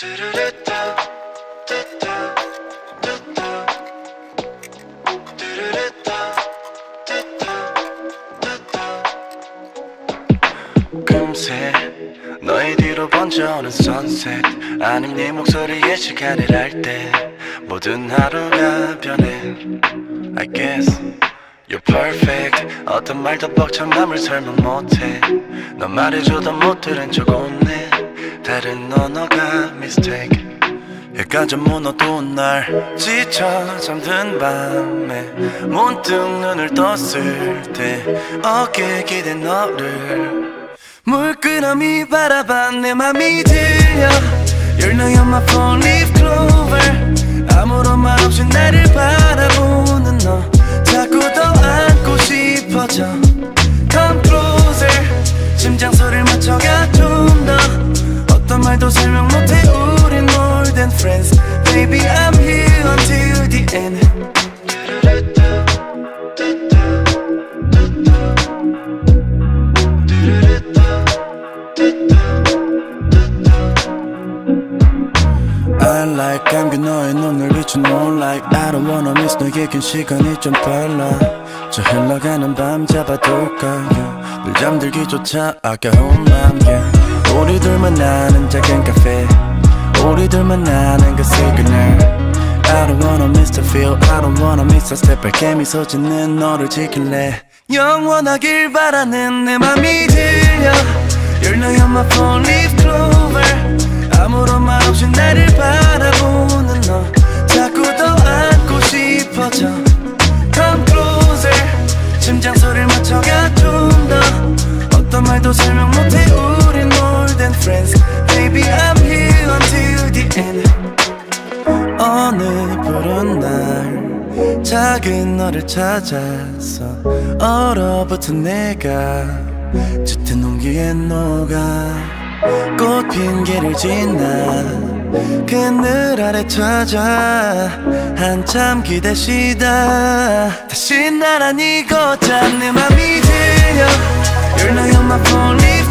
금세 너의 뒤로 번져오는 sunset 아님 네 목소리에 시간을 할 때 모든 하루가 변해 I guess you're perfect 어떤 말도 벅찬 맘을 설명 못해 넌 말해줘도 못 들은 척 없네 다른 언어가 mistake 해까지 무너도 날 지쳐 잠든 밤에 문득 눈을 떴을 때 어깨에 기댄 너를 물끄러미 바라봐 내 맘이 들려 You're now on my phone leaf clover 아무런 말 없이 나를 바라보는 너 자꾸 더 안고 싶어져 Come closer 심장 소리를 맞춰가 좀 더 어떤 말도 설명 못해 우린 more than friends Baby I'm here until the end I like 감긴 너의 눈을 비춘 moonlight I don't wanna miss 너의 긴 시간이 좀 빨라 저 흘러가는 밤 잡아둘까 yeah. 늘 잠들기조차 아까운 맘 yeah. 우리들만 아는 작은 카페 우리들만 아는 그 시그널 I don't wanna miss the feel I don't wanna miss a step 밝게 미소 짓는 너를 지킬래 영원하길 바라는 내 맘이 들려 You're now on my phone leaf clover 아무런 말 없이 나를 바라보는 너 자꾸 더 안고 싶어져 Come closer 심장 소리를 맞춰가 좀 더 어떤 말도 설명 못해 우린 more than friends Baby I'm here until the end 어느 푸른 날 작은 너를 찾아서 얼어붙은 내가 짙은 온기에 녹아 꽃핀 길을 지나 그늘 아래 찾아 한참 기다시다 다시 나란히 걷자 내 맘이 들려 You're now on my phone